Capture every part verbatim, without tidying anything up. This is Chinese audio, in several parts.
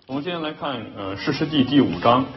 我们今天来看呃《士师记》第五章。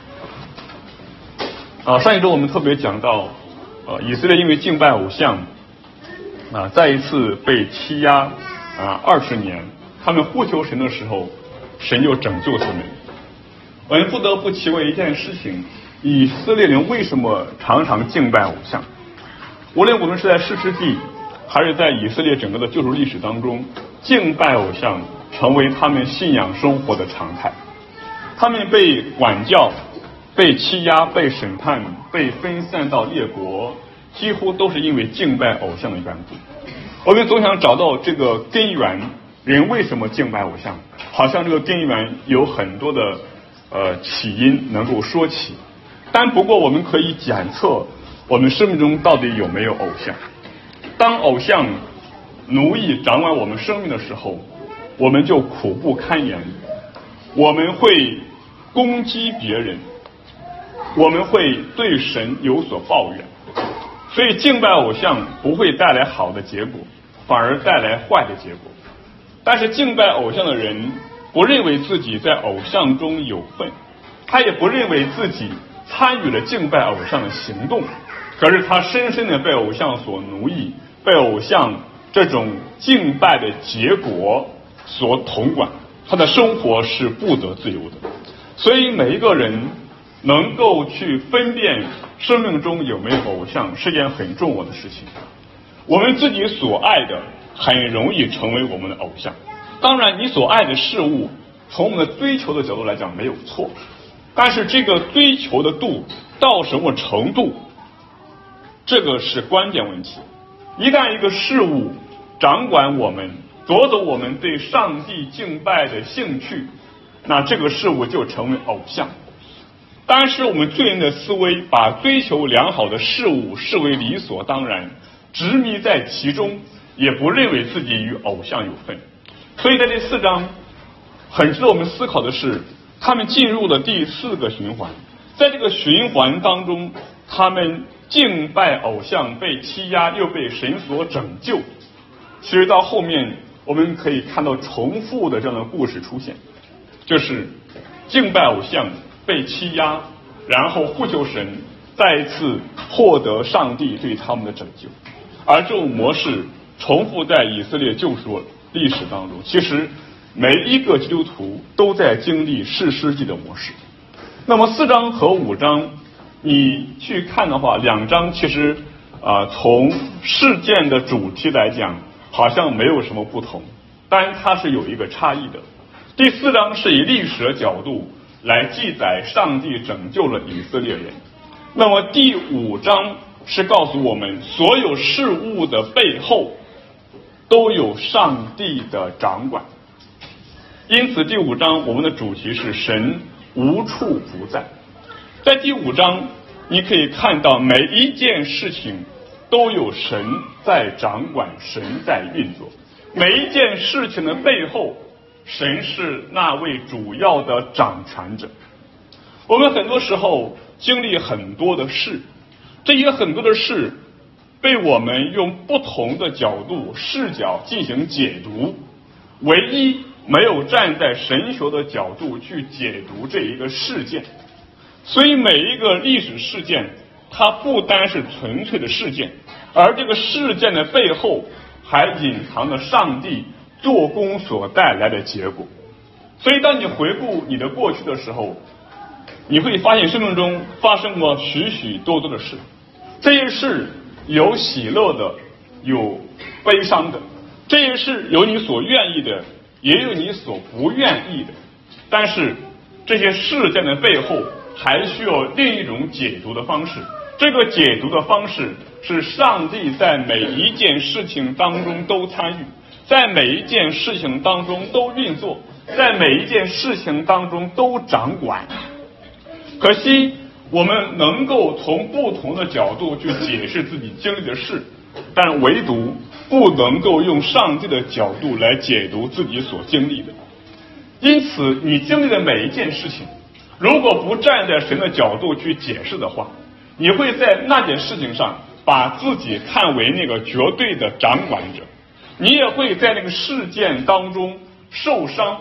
啊，上一周我们特别讲到，呃，以色列因为敬拜偶像，啊，再一次被欺压啊二十年，他们呼求神的时候，神就拯救他们。我们不得不奇问一件事情：以色列人为什么常常敬拜偶像？无论我们是在《士师记》，还是在以色列整个的救赎历史当中，敬拜偶像成为他们信仰生活的常态。他们被管教、被欺压、被审判、被分散到列国，几乎都是因为敬拜偶像的缘故。我们总想找到这个根源，人为什么敬拜偶像？好像这个根源有很多的呃起因能够说起，但不过我们可以检测我们生命中到底有没有偶像。当偶像奴役掌管我们生命的时候，我们就苦不堪言，我们会攻击别人，我们会对神有所抱怨。所以敬拜偶像不会带来好的结果，反而带来坏的结果。但是敬拜偶像的人不认为自己在偶像中有份，他也不认为自己参与了敬拜偶像的行动，可是他深深的被偶像所奴役，被偶像这种敬拜的结果所统管，他的生活是不得自由的。所以每一个人能够去分辨生命中有没有偶像是件很重要的事情。我们自己所爱的很容易成为我们的偶像。当然你所爱的事物从我们的追求的角度来讲没有错，但是这个追求的度到什么程度，这个是关键问题。一旦一个事物掌管我们，夺走我们对上帝敬拜的兴趣，那这个事物就成为偶像。但是我们罪人的思维把追求良好的事物视为理所当然，执迷在其中，也不认为自己与偶像有份。所以在这四章很值得我们思考的是，他们进入了第四个循环。在这个循环当中，他们敬拜偶像，被欺压，又被神所拯救。其实到后面我们可以看到重复的这样的故事出现，就是敬拜偶像，被欺压，然后呼求神，再一次获得上帝对他们的拯救。而这种模式重复在以色列救赎历史当中，其实每一个基督徒都在经历士师记的模式。那么四章和五章你去看的话，两章其实啊、呃，从事件的主题来讲好像没有什么不同，但它是有一个差异的。第四章是以历史的角度来记载上帝拯救了以色列人，那么第五章是告诉我们所有事物的背后都有上帝的掌管。因此第五章我们的主题是神无处不在。在第五章你可以看到每一件事情都有神在掌管，神在运作。每一件事情的背后，神是那位主要的掌权者。我们很多时候经历很多的事，这些很多的事被我们用不同的角度视角进行解读，唯一没有站在神学的角度去解读这一个事件。所以每一个历史事件它不单是纯粹的事件，而这个事件的背后还隐藏着上帝做工所带来的结果。所以当你回顾你的过去的时候，你会发现生命中发生过许许多多的事，这些事有喜乐的，有悲伤的，这些事有你所愿意的，也有你所不愿意的。但是这些事件的背后还需要另一种解读的方式，这个解读的方式是上帝在每一件事情当中都参与，在每一件事情当中都运作，在每一件事情当中都掌管。可惜我们能够从不同的角度去解释自己经历的事，但唯独不能够用上帝的角度来解读自己所经历的。因此你经历的每一件事情，如果不站在神的角度去解释的话，你会在那件事情上把自己看为那个绝对的掌管者，你也会在那个事件当中受伤，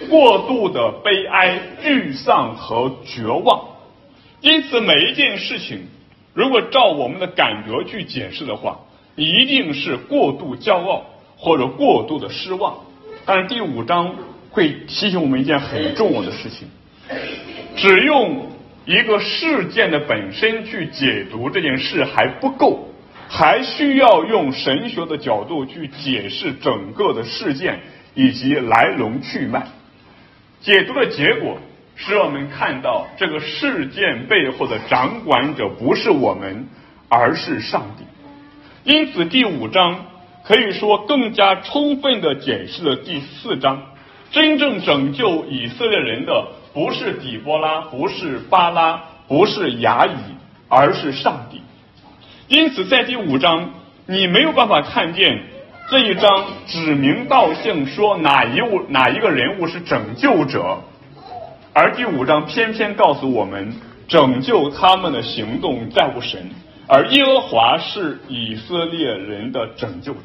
过度的悲哀、沮丧和绝望。因此，每一件事情，如果照我们的感觉去解释的话，一定是过度骄傲或者过度的失望。但是第五章会提醒我们一件很重要的事情，只用一个事件的本身去解读这件事还不够，还需要用神学的角度去解释整个的事件以及来龙去脉。解读的结果使我们看到这个事件背后的掌管者不是我们，而是上帝。因此第五章可以说更加充分地解释了第四章。真正拯救以色列人的不是底波拉，不是巴拉，不是雅乙，而是上帝。因此在第五章你没有办法看见这一章指名道姓说哪一物哪一个人物是拯救者，而第五章偏偏告诉我们拯救他们的行动在乎神，而耶和华是以色列人的拯救者。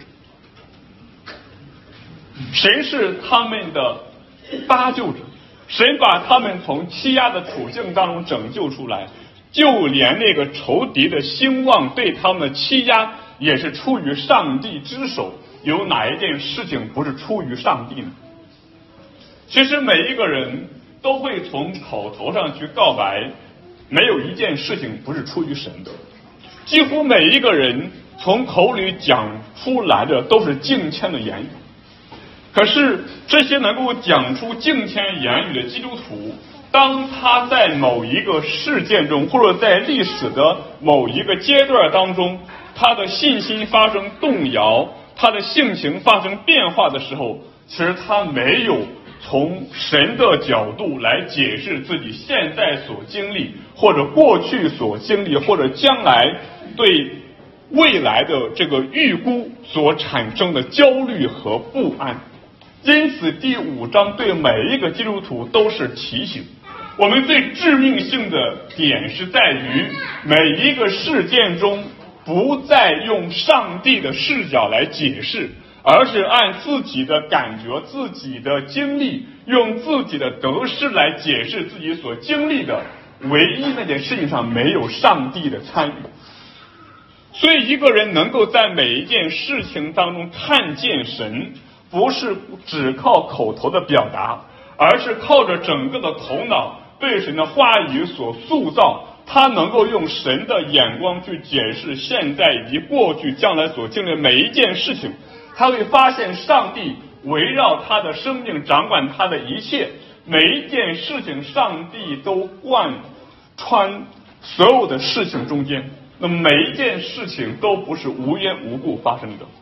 谁是他们的搭救者？神把他们从欺压的处境当中拯救出来，就连那个仇敌的兴旺对他们的欺压也是出于上帝之手。有哪一件事情不是出于上帝呢？其实每一个人都会从口头上去告白，没有一件事情不是出于神的。几乎每一个人从口里讲出来的都是敬谦的言语，可是这些能够讲出敬谦言语的基督徒，当他在某一个事件中，或者在历史的某一个阶段当中，他的信心发生动摇，他的性情发生变化的时候，其实他没有从神的角度来解释自己现在所经历，或者过去所经历，或者将来对未来的这个预估所产生的焦虑和不安。因此第五章对每一个基督徒都是提醒，我们最致命性的点是在于每一个事件中不再用上帝的视角来解释，而是按自己的感觉、自己的经历，用自己的得失来解释自己所经历的唯一那件事情上没有上帝的参与。所以一个人能够在每一件事情当中看见神，不是只靠口头的表达，而是靠着整个的头脑被神的话语所塑造，他能够用神的眼光去解释现在以及过去将来所经历的每一件事情。他会发现上帝围绕他的生命，掌管他的一切，每一件事情上帝都贯穿所有的事情中间，那么每一件事情都不是无缘无故发生的。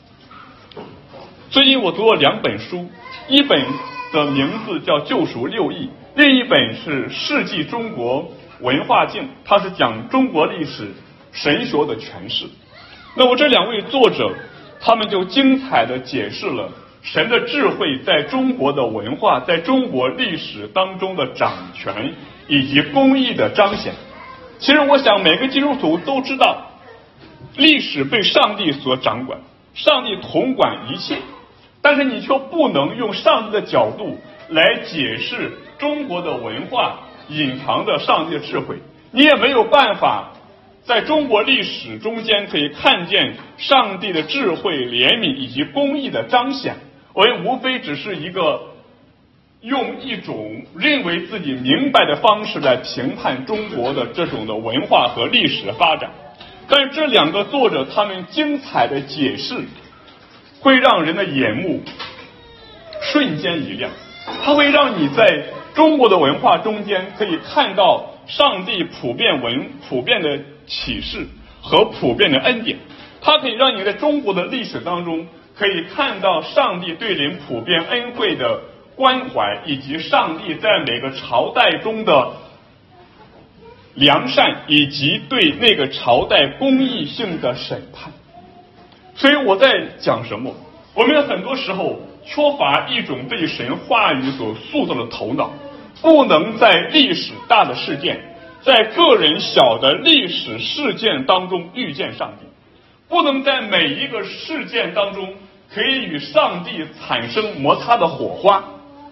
最近我读了两本书，一本的名字叫《救赎六义》，另一本是《世纪中国文化镜》，它是讲中国历史神学的诠释。那么这两位作者他们就精彩地解释了神的智慧在中国的文化，在中国历史当中的掌权以及公义的彰显。其实我想每个基督徒都知道，历史被上帝所掌管，上帝统管一切，但是你却不能用上帝的角度来解释中国的文化隐藏的上帝的智慧，你也没有办法在中国历史中间可以看见上帝的智慧、怜悯以及公义的彰显。我也无非只是一个用一种认为自己明白的方式来评判中国的这种的文化和历史的发展。但是这两个作者他们精彩的解释会让人的眼目瞬间一亮，它会让你在中国的文化中间可以看到上帝普遍文普遍的启示和普遍的恩典，它可以让你在中国的历史当中可以看到上帝对人普遍恩惠的关怀，以及上帝在每个朝代中的良善，以及对那个朝代公义性的审判。所以我在讲什么？我们很多时候缺乏一种被神话语所塑造的头脑，不能在历史大的事件，在个人小的历史事件当中遇见上帝，不能在每一个事件当中可以与上帝产生摩擦的火花。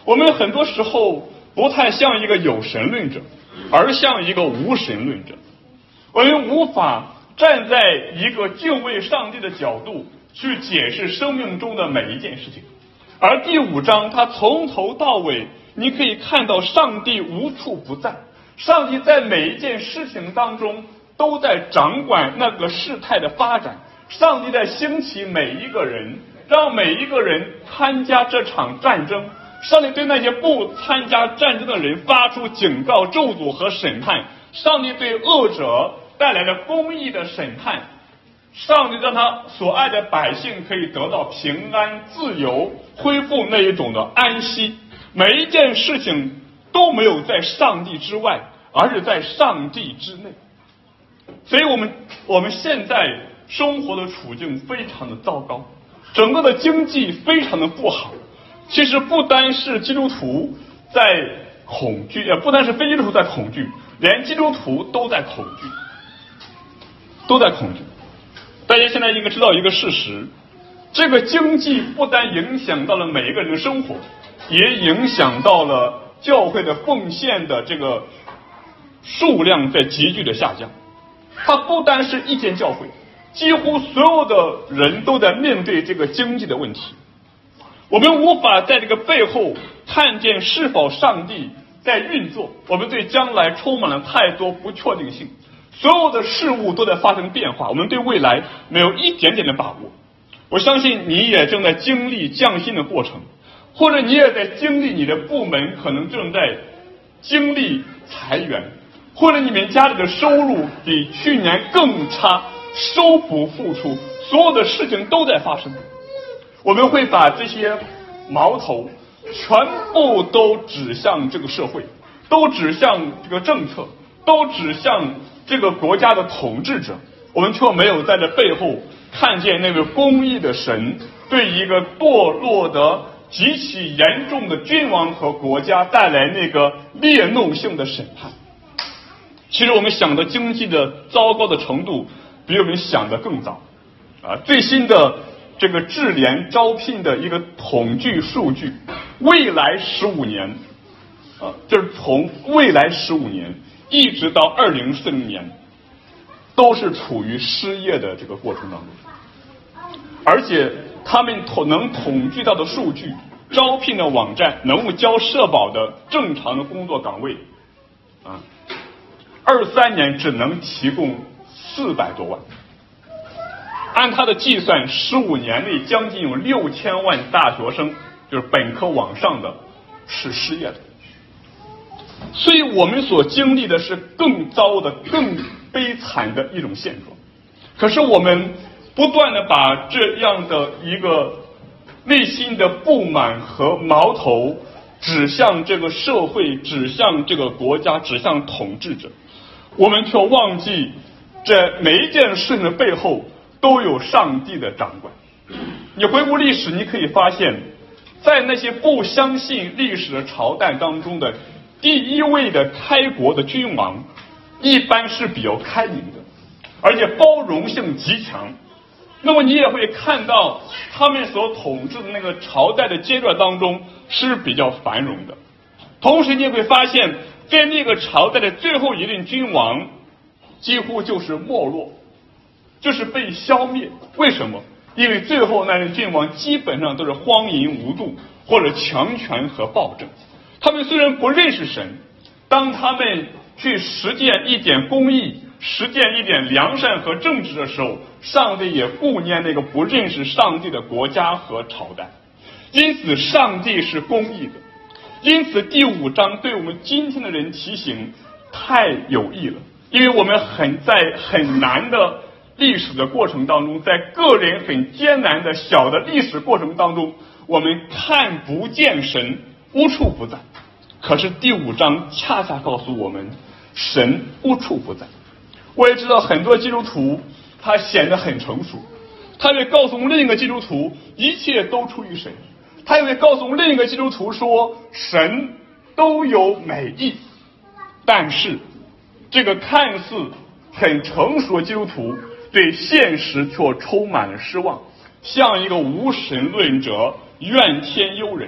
我们很多时候不太像一个有神论者，而像一个无神论者。我们无法站在一个敬畏上帝的角度去解释生命中的每一件事情。而第五章它从头到尾你可以看到上帝无处不在，上帝在每一件事情当中都在掌管那个事态的发展，上帝在兴起每一个人，让每一个人参加这场战争，上帝对那些不参加战争的人发出警告、咒诅和审判，上帝对恶者带来了公义的审判，上帝让他所爱的百姓可以得到平安、自由，恢复那一种的安息。每一件事情都没有在上帝之外，而是在上帝之内。所以我们我们现在生活的处境非常的糟糕，整个的经济非常的不好。其实不单是基督徒在恐惧，呃，不单是非基督徒在恐惧，连基督徒都在恐惧，都在恐惧。大家现在应该知道一个事实，这个经济不单影响到了每一个人的生活，也影响到了教会的奉献的这个数量在急剧的下降。它不单是一间教会，几乎所有的人都在面对这个经济的问题。我们无法在这个背后看见是否上帝在运作，我们对将来充满了太多不确定性，所有的事物都在发生变化，我们对未来没有一点点的把握。我相信你也正在经历降薪的过程，或者你也在经历你的部门可能正在经历裁员，或者你们家里的收入比去年更差，收补付出，所有的事情都在发生。我们会把这些矛头全部都指向这个社会，都指向这个政策，都指向这个国家的统治者，我们却没有在这背后看见那个公义的神对一个堕落的极其严重的君王和国家带来那个烈怒性的审判。其实我们想的经济的糟糕的程度比我们想的更糟啊！最新的这个智联招聘的一个统计数据，未来十五年啊，就是从未来十五年一直到二零四零年，都是处于失业的这个过程当中，而且他们统能统计到的数据，招聘的网站能够交社保的正常的工作岗位啊，二三年只能提供四百多万。按他的计算，十五年内将近有六千万大学生，就是本科往上的，是失业的。所以我们所经历的是更糟的、更悲惨的一种现状。可是我们不断的把这样的一个内心的不满和矛头指向这个社会，指向这个国家，指向统治者，我们却忘记这每一件事情的背后都有上帝的掌管。你回顾历史，你可以发现，在那些不相信历史的朝代当中的第一位的开国的君王，一般是比较开明的，而且包容性极强。那么你也会看到他们所统治的那个朝代的阶段当中是比较繁荣的。同时你也会发现，在那个朝代的最后一任君王几乎就是没落，就是被消灭。为什么？因为最后那任君王基本上都是荒淫无度，或者强权和暴政。他们虽然不认识神，当他们去实践一点公义，实践一点良善和正直的时候，上帝也顾念那个不认识上帝的国家和朝代。因此上帝是公义的。因此第五章对我们今天的人提醒太有益了，因为我们很在很难的历史的过程当中，在个人很艰难的小的历史过程当中，我们看不见神，无处不在。可是第五章恰恰告诉我们，神无处不在。我也知道很多基督徒他显得很成熟，他会告诉另一个基督徒一切都出于神，他也会告诉另一个基督徒说神都有美意。但是这个看似很成熟的基督徒对现实却充满了失望，像一个无神论者怨天尤人，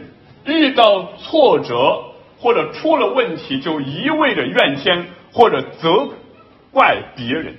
遇到挫折或者出了问题就一味的怨天或者责怪别人。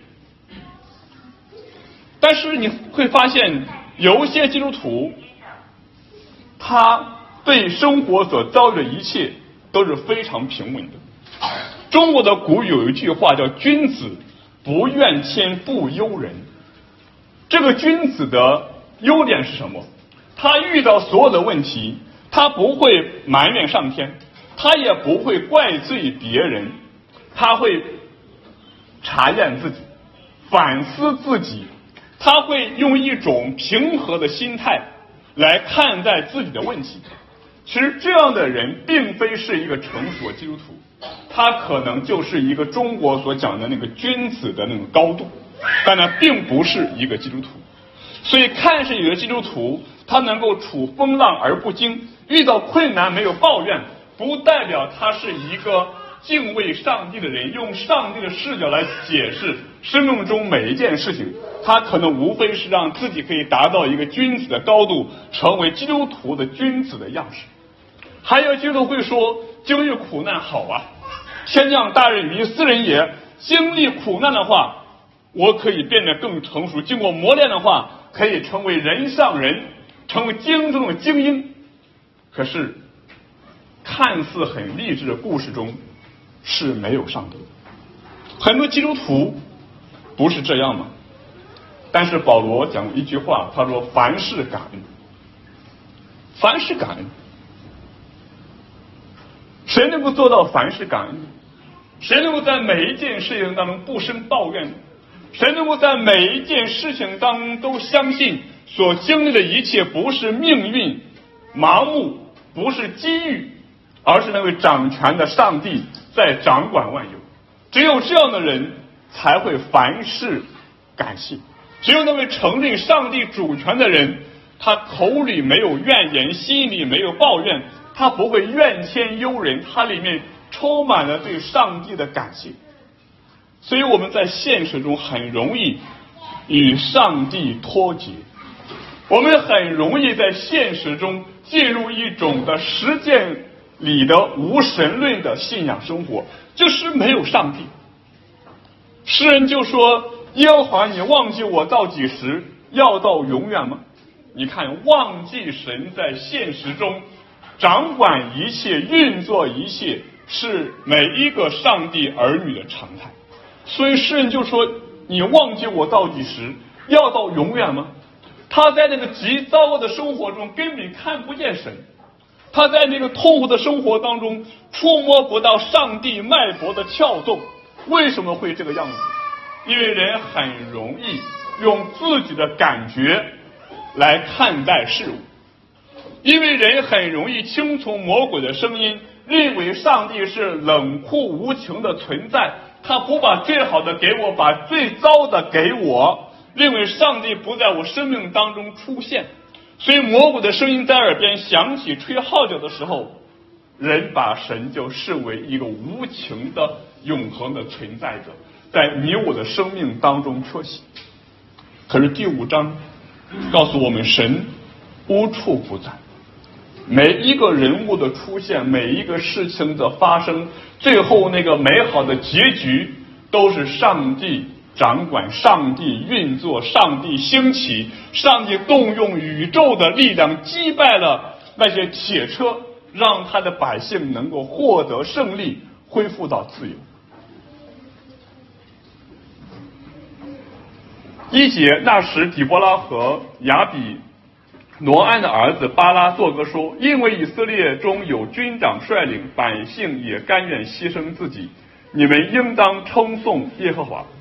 但是你会发现，有一些基督徒，他对生活所遭遇的一切都是非常平稳的。中国的古语有一句话叫君子不怨天不尤人。这个君子的优点是什么？他遇到所有的问题，他不会埋怨上天，他也不会怪罪别人，他会查验自己，反思自己，他会用一种平和的心态来看待自己的问题。其实这样的人并非是一个成熟的基督徒，他可能就是一个中国所讲的那个君子的那种高度，但呢并不是一个基督徒。所以看似有的基督徒他能够处风浪而不惊，遇到困难没有抱怨，不代表他是一个敬畏上帝的人，用上帝的视角来解释生命中每一件事情。他可能无非是让自己可以达到一个君子的高度，成为基督徒的君子的样式。还有基督徒会说，经历苦难好啊，天降大任于斯人也。经历苦难的话，我可以变得更成熟，经过磨练的话，可以成为人上人，成为精中的精英。可是看似很励志的故事中是没有上帝。很多基督徒不是这样吗？但是保罗讲一句话，他说凡事感恩。凡事感恩，谁能够做到凡事感恩？谁能够在每一件事情当中不生抱怨？谁能够在每一件事情当中都相信所经历的一切不是命运盲目，不是机遇，而是那位掌权的上帝在掌管万有？只有这样的人才会凡事感谢。只有那位承认上帝主权的人，他口里没有怨言，心里没有抱怨，他不会怨天尤人，他里面充满了对上帝的感谢。所以我们在现实中很容易与上帝脱节，我们很容易在现实中进入一种的实践里的无神论的信仰生活，就是没有上帝。诗人就说，耶和华，你忘记我到几时？要到永远吗？你看，忘记神在现实中掌管一切，运作一切，是每一个上帝儿女的常态。所以诗人就说，你忘记我到几时？要到永远吗？他在那个极糟糕的生活中根本看不见神，他在那个痛苦的生活当中触摸不到上帝脉搏的跳动。为什么会这个样子？因为人很容易用自己的感觉来看待事物，因为人很容易听从魔鬼的声音，认为上帝是冷酷无情的存在，他不把最好的给我，把最糟的给我，认为上帝不在我生命当中出现。所以魔鬼的声音在耳边响起吹号角的时候，人把神就视为一个无情的永恒的存在者，在你我的生命当中缺席。可是第五章告诉我们，神无处不在，每一个人物的出现，每一个事情的发生，最后那个美好的结局都是上帝掌管，上帝运作，上帝兴起，上帝动用宇宙的力量击败了那些铁车，让他的百姓能够获得胜利，恢复到自由。一节，那时底波拉和亚比挪安的儿子巴拉作歌说，因为以色列中有军长率领，百姓也甘愿牺牲自己，你们应当称颂耶和华。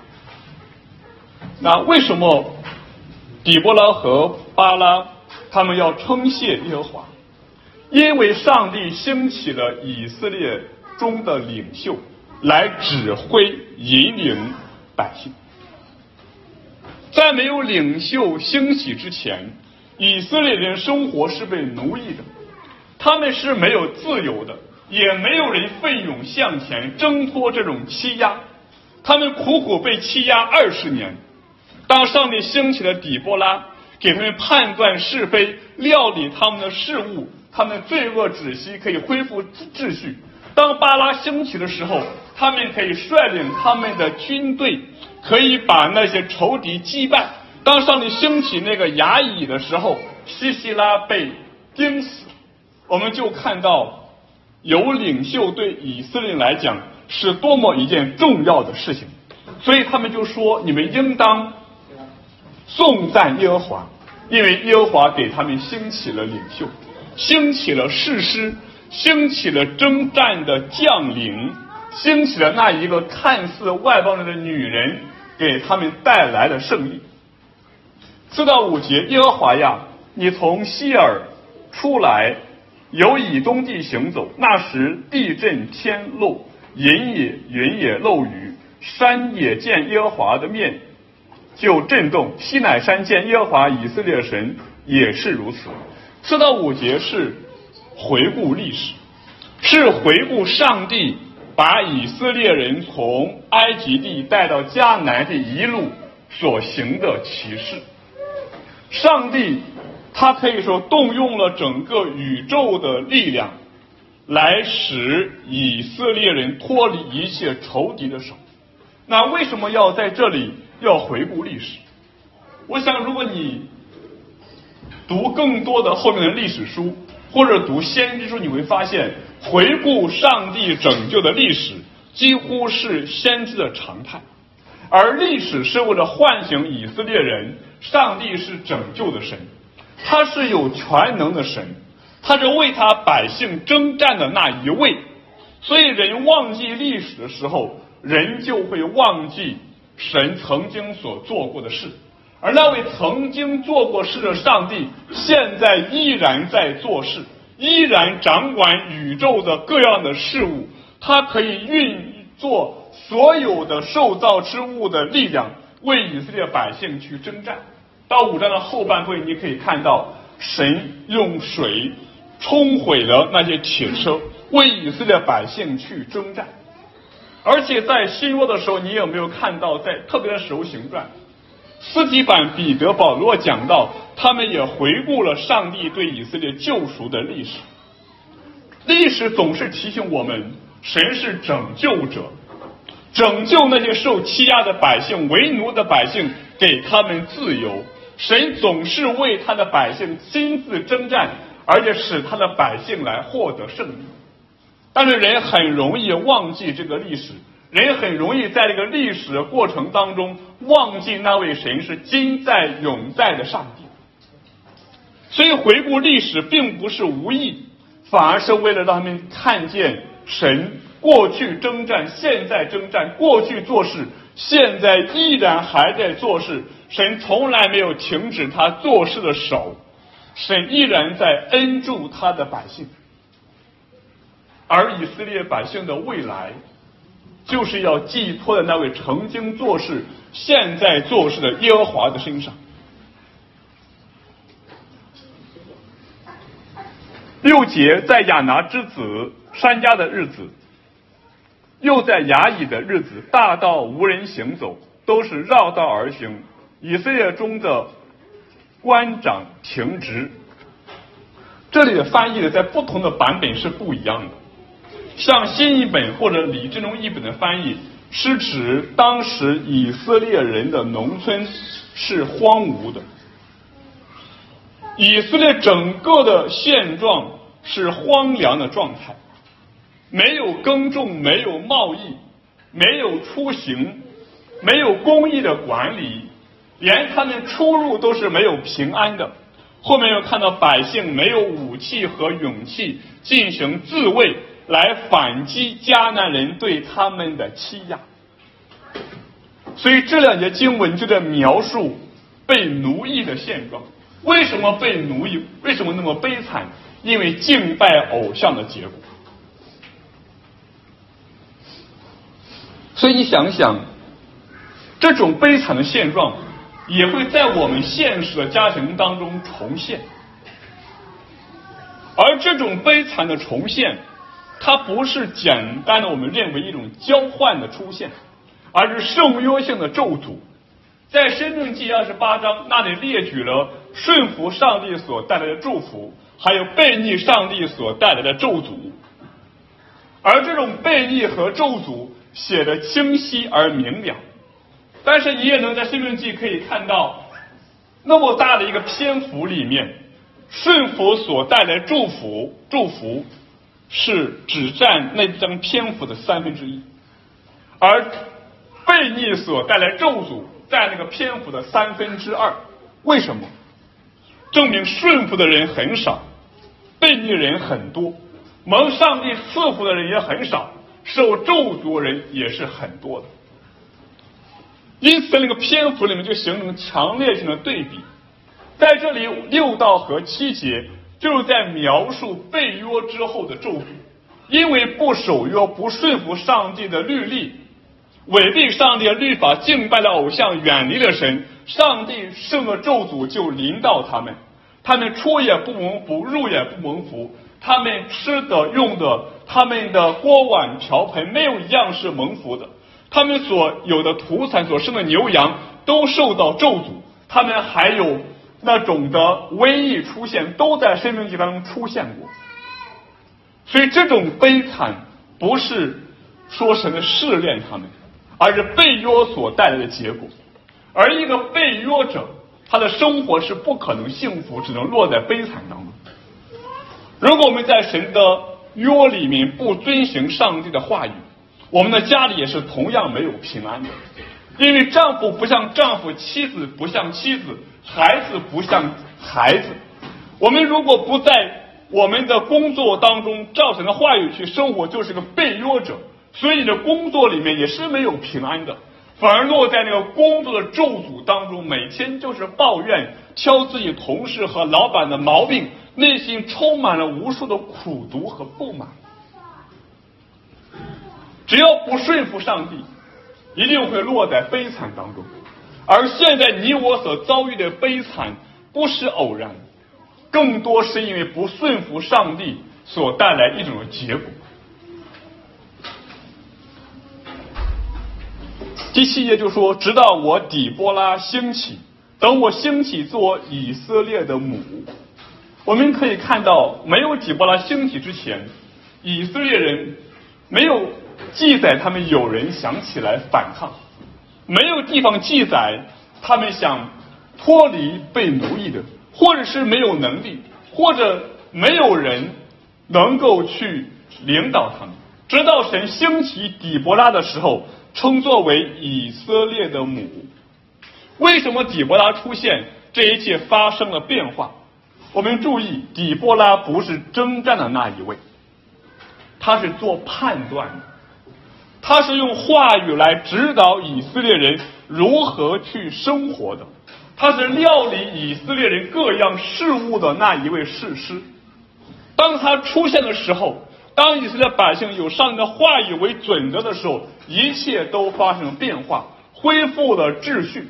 那为什么底波拉和巴拉他们要称谢耶和华？因为上帝兴起了以色列中的领袖来指挥引领百姓。在没有领袖兴起之前，以色列人生活是被奴役的，他们是没有自由的，也没有人奋勇向前挣脱这种欺压，他们苦苦被欺压二十年。当上帝兴起了底波拉，给他们判断是非，料理他们的事务， 他们罪恶止息，可以恢复秩序。当巴拉兴起的时候，他们可以率领他们的军队，可以把那些仇敌击败。当上帝兴起那个亚乙的时候，西西拉被钉死，我们就看到有领袖对以色列来讲是多么一件重要的事情。所以他们就说，你们应当颂赞耶和华，因为耶和华给他们兴起了领袖，兴起了士师，兴起了征战的将领，兴起了那一个看似外邦人的女人，给他们带来的胜利。四到五节，耶和华呀，你从西尔出来，由以东地行走，那时地震天漏，云也云也漏雨，山也见耶和华的面就震动，西乃山见耶和华以色列神也是如此。四到五节是回顾历史，是回顾上帝把以色列人从埃及地带到迦南地一路所行的奇事。上帝他可以说动用了整个宇宙的力量，来使以色列人脱离一切仇敌的手。那为什么要在这里要回顾历史？我想如果你读更多的后面的历史书，或者读先知书，你会发现回顾上帝拯救的历史几乎是先知的常态。而历史是为了唤醒以色列人，上帝是拯救的神，他是有全能的神，他是为他百姓征战的那一位。所以人忘记历史的时候，人就会忘记神曾经所做过的事，而那位曾经做过事的上帝现在依然在做事，依然掌管宇宙的各样的事物，他可以运作所有的受造之物的力量，为以色列百姓去征战。到五章的后半部分，你可以看到神用水冲毁了那些铁车，为以色列百姓去征战。而且在新约的时候，你有没有看到，在特别的使徒行传，司提反、彼得、保罗讲到，他们也回顾了上帝对以色列救赎的历史。历史总是提醒我们，神是拯救者，拯救那些受欺压的百姓、为奴的百姓，给他们自由。神总是为他的百姓亲自征战，而且使他的百姓来获得胜利。但是人很容易忘记这个历史，人很容易在这个历史的过程当中忘记那位神是今在永在的上帝。所以回顾历史并不是无意，反而是为了让他们看见神过去征战，现在征战，过去做事，现在依然还在做事。神从来没有停止他做事的手，神依然在恩助他的百姓。而以色列百姓的未来，就是要寄托在那位曾经做事、现在做事的耶和华的身上。六节，在亚拿之子珊迦的日子，又在雅乙的日子，大道无人行走，都是绕道而行。以色列中的官长停职。这里的翻译的在不同的版本是不一样的。像新译本或者李志忠译本的翻译，是指当时以色列人的农村是荒芜的，以色列整个的现状是荒凉的状态，没有耕种，没有贸易，没有出行，没有公义的管理，连他们出入都是没有平安的。后面又看到百姓没有武器和勇气进行自卫，来反击迦南人对他们的欺压。所以这两节经文就在描述被奴役的现状。为什么被奴役？为什么那么悲惨？因为敬拜偶像的结果。所以你想想，这种悲惨的现状也会在我们现实的家庭当中重现。而这种悲惨的重现，它不是简单的我们认为一种交换的出现，而是圣约性的咒诅。在申命记二十八章那里列举了顺服上帝所带来的祝福还有悖逆上帝所带来的咒诅。而这种悖逆和咒诅写得清晰而明了，但是你也能在申命记可以看到，那么大的一个篇幅里面，顺服所带来祝福祝福是只占那张篇幅的三分之一，而悖逆所带来咒诅占那个篇幅的三分之二。为什么？证明顺服的人很少，悖逆人很多，蒙上帝赐福的人也很少，受咒诅的人也是很多的。因此那个篇幅里面就形成强烈性的对比。在这里六到和七节就是在描述背约之后的咒诅，因为不守约、不顺服上帝的律例，违背上帝的律法，敬拜了偶像，远离了神，上帝圣的咒诅就临到他们，他们出也不蒙福，入也不蒙福，他们吃的用的，他们的锅碗瓢盆没有一样是蒙福的，他们所有的土产所生的牛羊都受到咒诅，他们还有那种的瘟疫出现，都在申命记当中出现过。所以这种悲惨不是说神的试炼他们，而是背约所带来的结果。而一个背约者，他的生活是不可能幸福，只能落在悲惨当中。如果我们在神的约里面不遵行上帝的话语，我们的家里也是同样没有平安的。因为丈夫不像丈夫，妻子不像妻子，孩子不像孩子。我们如果不在我们的工作当中照神的话语去生活，就是个背约者，所以你的工作里面也是没有平安的，反而落在那个工作的咒诅当中，每天就是抱怨，挑自己同事和老板的毛病，内心充满了无数的苦毒和不满。只要不顺服上帝，一定会落在悲惨当中。而现在你我所遭遇的悲惨不是偶然，更多是因为不顺服上帝所带来一种的结果。第七节就说，直到我底波拉兴起，等我兴起做以色列的母。我们可以看到，没有底波拉兴起之前，以色列人没有记载他们有人想起来反抗，没有地方记载他们想脱离被奴役的，或者是没有能力，或者没有人能够去领导他们。直到神兴起底波拉的时候，称作为以色列的母。为什么底波拉出现，这一切发生了变化？我们注意，底波拉不是征战的那一位，他是做判断的，他是用话语来指导以色列人如何去生活的，他是料理以色列人各样事物的那一位士师。当他出现的时候，当以色列百姓有上帝的话语为准则的时候，一切都发生了变化，恢复了秩序。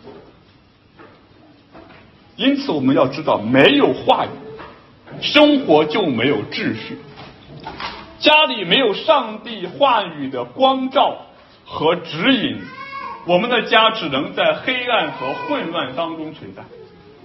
因此我们要知道，没有话语，生活就没有秩序。家里没有上帝话语的光照和指引，我们的家只能在黑暗和混乱当中存在。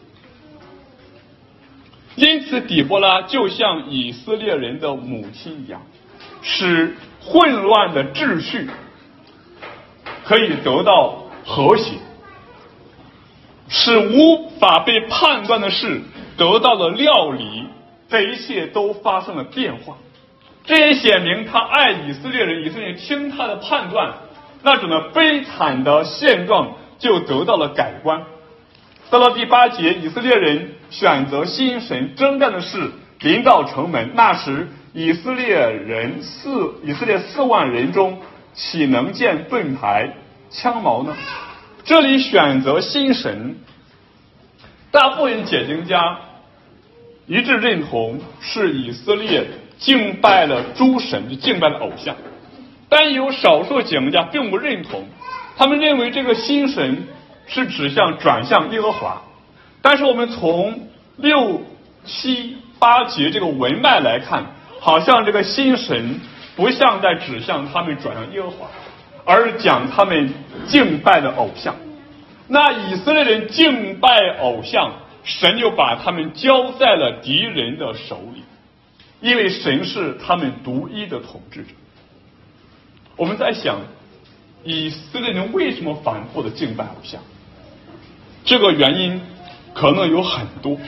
因此底波拉就像以色列人的母亲一样，使混乱的秩序可以得到和谐，使无法被判断的事得到了料理，这一切都发生了变化。这也显明他爱以色列人，以色列人听他的判断，那种的悲惨的现状就得到了改观。到了第八节，以色列人选择新神，征战的事临到城门。那时以色列人四以色列四万人中，岂能见盾牌枪矛呢？这里选择新神，大部分解经家一致认同是以色列敬拜了诸神，就敬拜了偶像。但有少数解经家并不认同，他们认为这个新神是指向转向耶和华。但是我们从六七八节这个文脉来看，好像这个新神不像在指向他们转向耶和华，而讲他们敬拜的偶像。那以色列人敬拜偶像神又把他们交在了敌人的手里，因为神是他们独一的统治者。我们在想，以色列人为什么反复的敬拜偶像？这个原因可能有很多，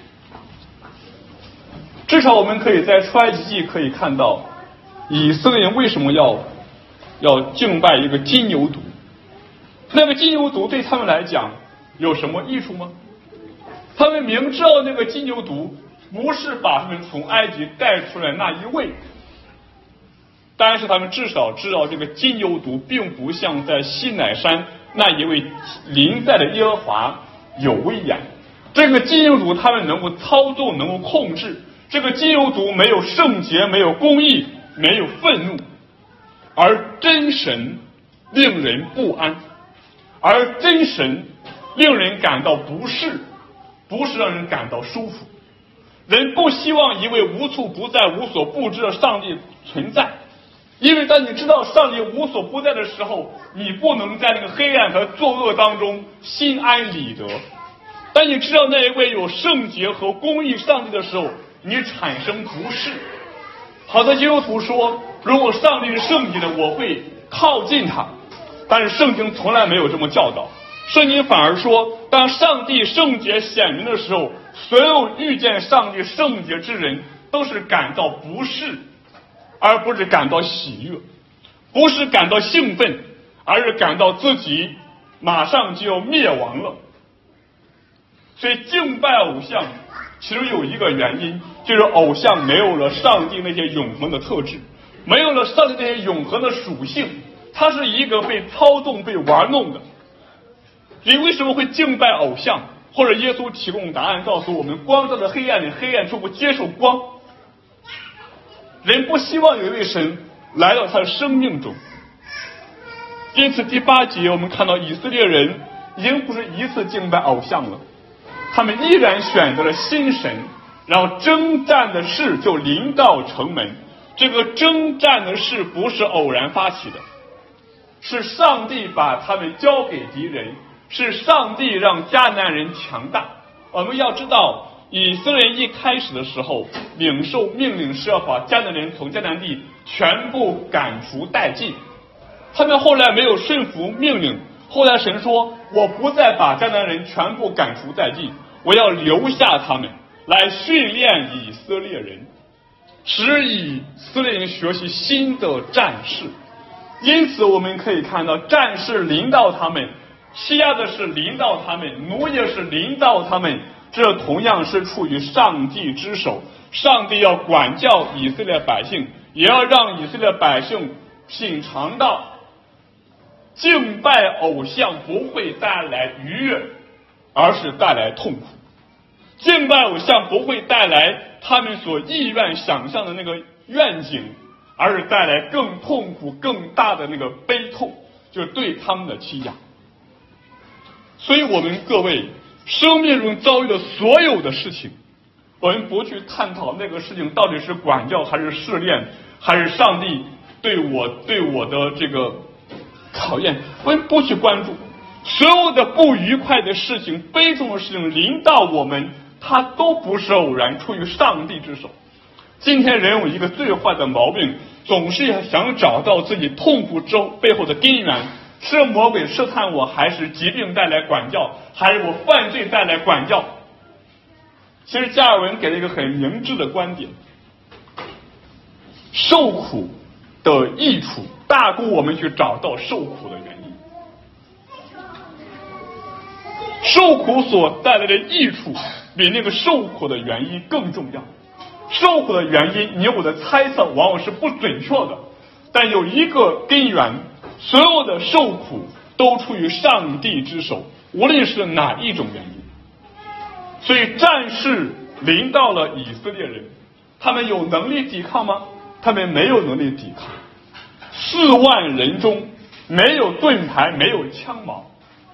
至少我们可以在出埃及记可以看到，以色列人为什么要要敬拜一个金牛犊？那个金牛犊对他们来讲有什么益处吗？他们明知道那个金牛犊不是把他们从埃及带出来那一位，但是他们至少知道这个金牛犊并不像在西乃山那一位临在的耶和华有威严。这个金牛犊他们能够操纵，能够控制。这个金牛犊没有圣洁，没有公义，没有愤怒，而真神令人不安，而真神令人感到不适，不是让人感到舒服。人不希望一位无处不在、无所不知的上帝存在，因为当你知道上帝无所不在的时候，你不能在那个黑暗和作恶当中心安理得。当你知道那一位有圣洁和公义上帝的时候，你产生不适。好的基督徒说，如果上帝是圣洁的，我会靠近他。但是圣经从来没有这么教导，圣经反而说，当上帝圣洁显明的时候，所有遇见上帝圣洁之人都是感到不适，而不是感到喜悦，不是感到兴奋，而是感到自己马上就要灭亡了。所以敬拜偶像其实有一个原因，就是偶像没有了上帝那些永恒的特质，没有了上帝那些永恒的属性，它是一个被操纵、被玩弄的。你为什么会敬拜偶像？或者耶稣提供答案，告诉我们，光照在黑暗里，黑暗就不接受光。人不希望有一位神来到他的生命中。因此第八节我们看到以色列人已经不是一次敬拜偶像了，他们依然选择了新神，然后征战的事就临到城门。这个征战的事不是偶然发起的，是上帝把他们交给敌人，是上帝让迦南人强大。我们要知道，以色列人一开始的时候领受命令是要把迦南人从迦南地全部赶除殆尽，他们后来没有顺服命令，后来神说，我不再把迦南人全部赶除殆尽，我要留下他们来训练以色列人，使以色列人学习新的战士。因此我们可以看到，战士临到他们，欺压的是临到他们，奴役是临到他们，这同样是处于上帝之手。上帝要管教以色列百姓，也要让以色列百姓品尝到敬拜偶像不会带来愉悦，而是带来痛苦。敬拜偶像不会带来他们所意愿想象的那个愿景，而是带来更痛苦、更大的那个悲痛，就是对他们的欺压。所以我们各位生命中遭遇的所有的事情，我们不去探讨那个事情到底是管教还是试炼，还是上帝对我对我的这个考验，我们不去关注。所有的不愉快的事情、悲痛的事情临到我们，它都不是偶然，出于上帝之手。今天人有一个最坏的毛病，总是想找到自己痛苦之后背后的根源，是魔鬼试探我，还是疾病带来管教，还是我犯罪带来管教？其实加尔文给了一个很明智的观点，受苦的益处大过我们去找到受苦的原因。受苦所带来的益处比那个受苦的原因更重要。受苦的原因，你我的猜测往往是不准确的，但有一个根源，所有的受苦都出于上帝之手，无论是哪一种原因。所以战事临到了以色列人，他们有能力抵抗吗？他们没有能力抵抗。四万人中没有盾牌，没有枪矛，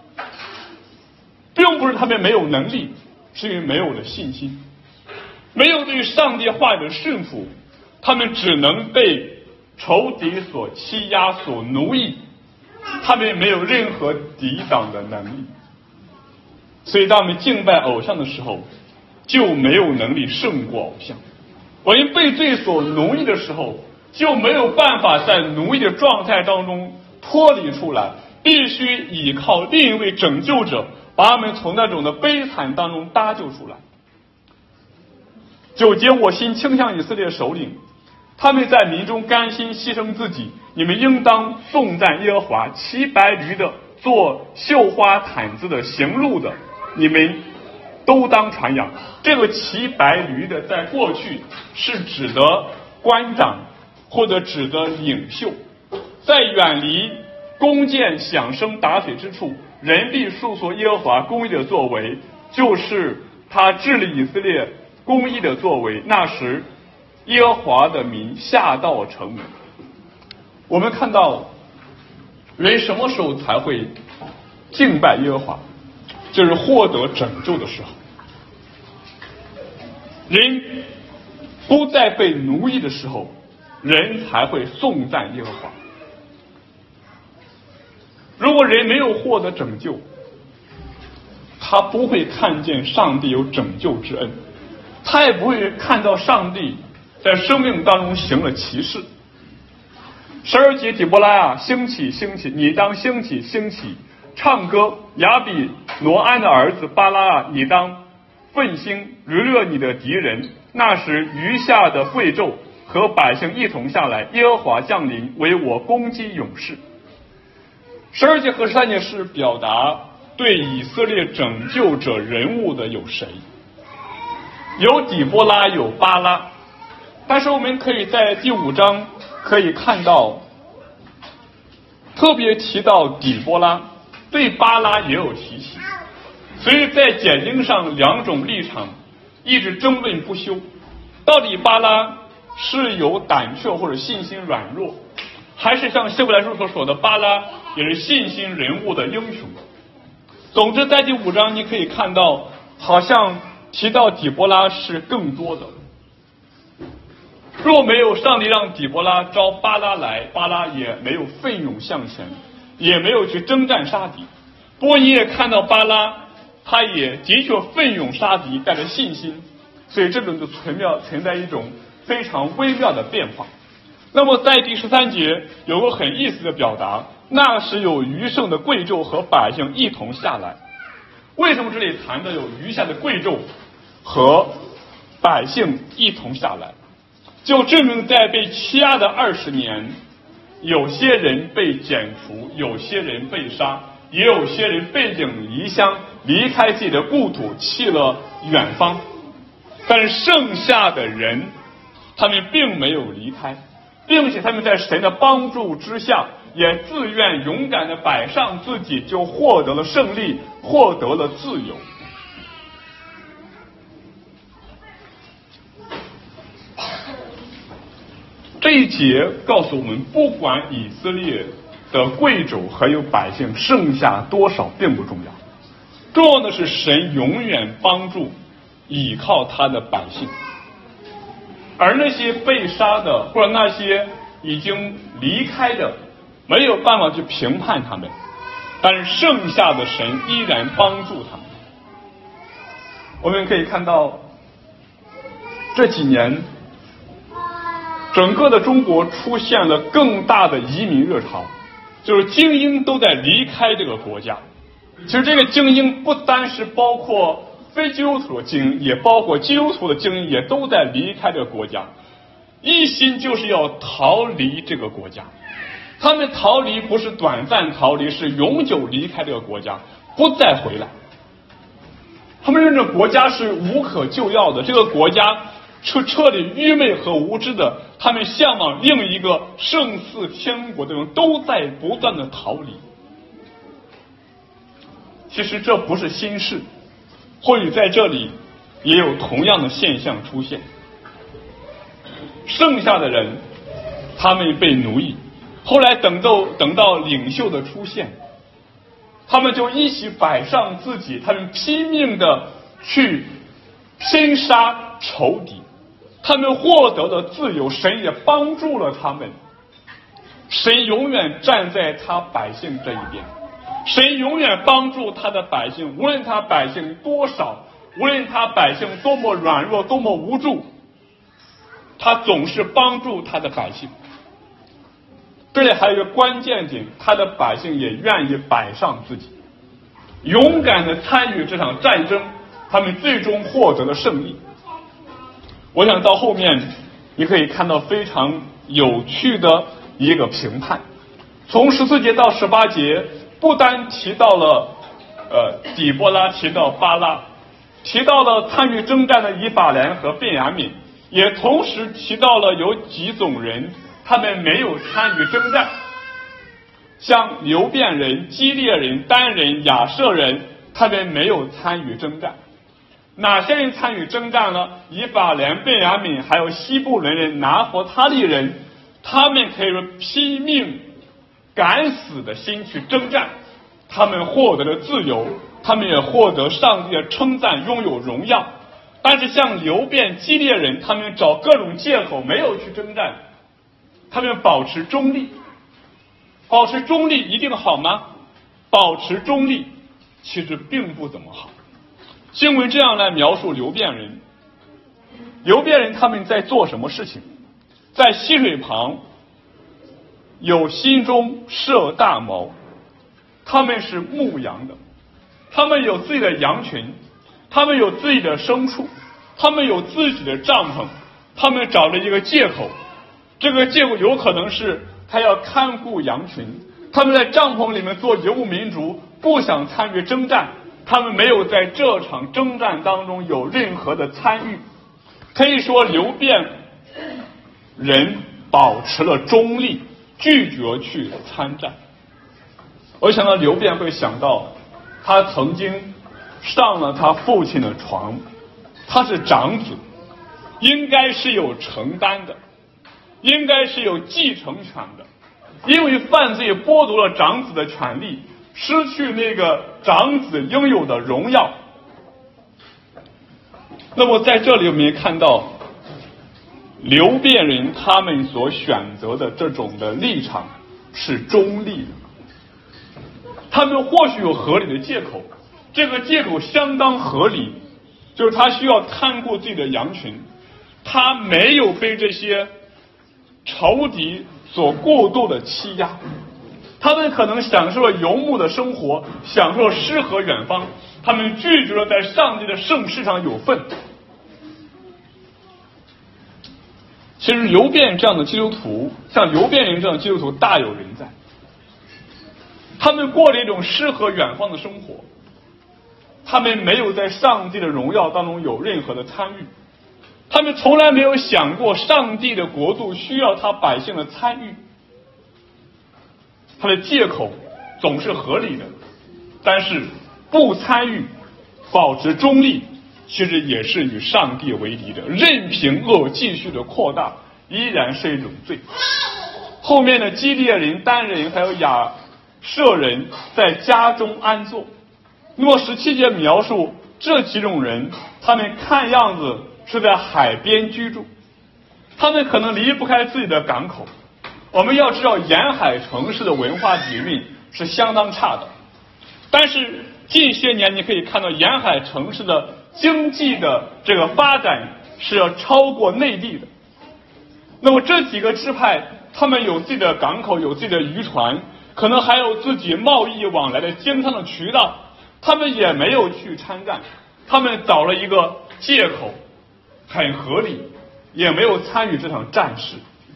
并不是他们没有能力，是因为没有了信心，没有对上帝话语的顺服，他们只能被仇敌所欺压、所奴役，他们没有任何抵挡的能力。 所以当我们敬拜偶像的时候，就没有能力胜过偶像。我们被罪所奴役的时候，就没有办法在奴役的状态当中脱离出来，必须依靠另一位拯救者，把我们从那种的悲惨当中搭救出来。九节，我心倾向以色列首领，他们在民中甘心牺牲自己，你们应当颂赞耶和华。骑白驴的，做绣花毯子的，行路的，你们都当传扬。这个骑白驴的在过去是指的官长或者指的领袖，在远离弓箭响声打水之处，人必述说耶和华公义的作为，就是他治理以色列公义的作为。那时耶和华的民下到城门。我们看到人什么时候才会敬拜耶和华？就是获得拯救的时候。人不再被奴役的时候，人才会颂赞耶和华。如果人没有获得拯救，他不会看见上帝有拯救之恩，他也不会看到上帝在生命当中行了奇事。十二节，底波拉啊，兴起兴起，你当兴起兴起，唱歌。亚比挪安的儿子巴拉啊，你当奋兴，娱乐你的敌人。那时余下的贵胄和百姓一同下来，耶和华降临，为我攻击勇士。十二节和十三节是表达对以色列拯救者人物的有谁？有底波拉，有巴拉。但是我们可以在第五章可以看到，特别提到底波拉，对巴拉也有提起。所以在简经上两种立场一直争论不休，到底巴拉是有胆怯或者信心软弱，还是像希伯来书所说的巴拉也是信心人物的英雄？总之在第五章你可以看到，好像提到底波拉是更多的。若没有上帝让底波拉招巴拉来，巴拉也没有奋勇向前，也没有去征战杀敌。不过你也看到巴拉他也的确奋勇杀敌，带着信心，所以这种就存妙存在一种非常微妙的变化。那么在第十三节有个很意思的表达，那时有余剩的贵胄和百姓一同下来。为什么这里谈的有余下的贵胄和百姓一同下来？就证明在被欺压的二十年，有些人被剪除，有些人被杀，也有些人背井离乡，离开自己的故土，去了远方。但是剩下的人，他们并没有离开，并且他们在神的帮助之下，也自愿勇敢地摆上自己，就获得了胜利，获得了自由。这一节告诉我们，不管以色列的贵胄还有百姓剩下多少并不重要，重要的是神永远帮助倚靠他的百姓。而那些被杀的或者那些已经离开的，没有办法去评判他们，但是剩下的神依然帮助他们。我们可以看到这几年整个的中国出现了更大的移民热潮，就是精英都在离开这个国家。其实这个精英不单是包括非基督徒的精英，也包括基督徒的精英，也都在离开这个国家，一心就是要逃离这个国家。他们逃离不是短暂逃离，是永久离开这个国家，不再回来。他们认为国家是无可救药的，这个国家彻彻底愚昧和无知的，他们向往另一个胜似天国的人，都在不断的逃离。其实这不是新事，或许在这里也有同样的现象出现。剩下的人他们被奴役，后来等到等到领袖的出现，他们就一起摆上自己，他们拼命的去先杀仇敌，他们获得了自由，神也帮助了他们，神永远站在他百姓这一边。 神永远帮助他的百姓，无论他百姓多少，无论他百姓多么软弱，多么无助，他总是帮助他的百姓。这里还有一个关键点，他的百姓也愿意摆上自己，勇敢的参与这场战争，他们最终获得了胜利。我想到后面你可以看到非常有趣的一个评判，从十四节到十八节不单提到了呃底波拉，提到巴拉，提到了参与征战的以法莲和便雅悯，也同时提到了有几种人他们没有参与征战，像流便人、基列人、丹人、亚设人，他们没有参与征战。哪些人参与征战呢？以法莲、便雅悯还有西布伦人、拿弗他利人，他们可以说拼命敢死的心去征战，他们获得了自由，他们也获得上帝的称赞，拥有荣耀。但是像流便、基列人，他们找各种借口没有去征战，他们保持中立。保持中立一定好吗？保持中立其实并不怎么好。经文这样来描述流便人，流便人他们在做什么事情？在溪水旁有心中设大茅，他们是牧羊的，他们有自己的羊群，他们有自己的牲畜，他们有自己的帐篷，他们找了一个借口，这个借口有可能是他要看顾羊群，他们在帐篷里面做游牧民族，不想参与征战，他们没有在这场征战当中有任何的参与。可以说流便人保持了中立，拒绝去参战。我想到流便会想到他曾经上了他父亲的床，他是长子，应该是有承担的，应该是有继承权的，因为犯罪剥夺了长子的权利，失去那个长子应有的荣耀。那么在这里我们也看到流便人他们所选择的这种的立场是中立的，他们或许有合理的借口，这个借口相当合理，就是他需要看顾自己的羊群，他没有被这些仇敌所过度的欺压，他们可能享受了游牧的生活，享受了诗和远方，他们拒绝了在上帝的圣事上有份。其实流便这样的基督徒，像流便人这样的基督徒大有人在，他们过着一种诗和远方的生活，他们没有在上帝的荣耀当中有任何的参与，他们从来没有想过上帝的国度需要他百姓的参与，他的借口总是合理的，但是不参与，保持中立，其实也是与上帝为敌的，任凭恶继续的扩大，依然是一种罪。后面的基列人、丹人还有亚设人在家中安坐。那么十七节描述这几种人，他们看样子是在海边居住，他们可能离不开自己的港口。我们要知道沿海城市的文化底蕴是相当差的，但是近些年你可以看到沿海城市的经济的这个发展是要超过内地的。那么这几个支派他们有自己的港口，有自己的渔船，可能还有自己贸易往来的经商的渠道，他们也没有去参战，他们找了一个借口，很合理，也没有参与这场战事。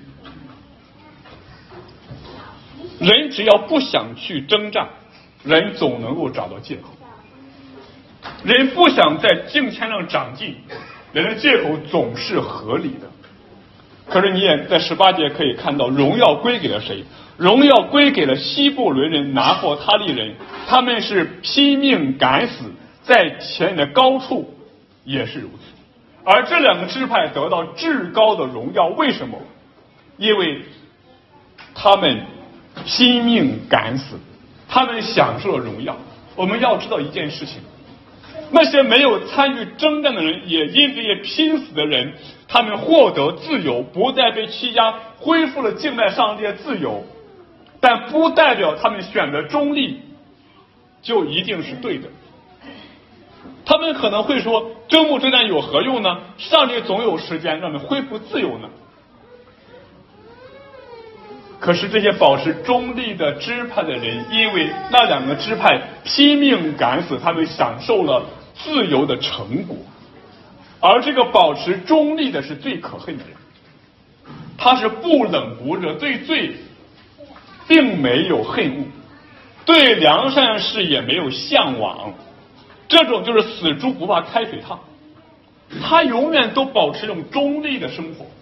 人只要不想去征战，人总能够找到借口。人不想在敬虔上长进，人的借口总是合理的。可是你也在十八节可以看到，荣耀归给了谁？荣耀归给了西布伦人、拿弗他利人，他们是拼命敢死，在田野的高处也是如此。而这两个支派得到至高的荣耀，为什么？因为他们拼命敢死，他们享受了荣耀。我们要知道一件事情，那些没有参与征战的人，也因这些拼死的人，他们获得自由，不再被欺压，恢复了敬拜上帝的自由，但不代表他们选择中立， 就一定是对的。他们可能会说，征募征战有何用呢？上帝总有时间让你恢复自由呢。可是这些保持中立的支派的人，因为那两个支派拼命赶死，他们享受了自由的成果。而这个保持中立的是最可恨的人，他是不冷不热，对罪并没有恨恶，对良善事也没有向往，这种就是死猪不怕开水烫，他永远都保持一种中立的生活。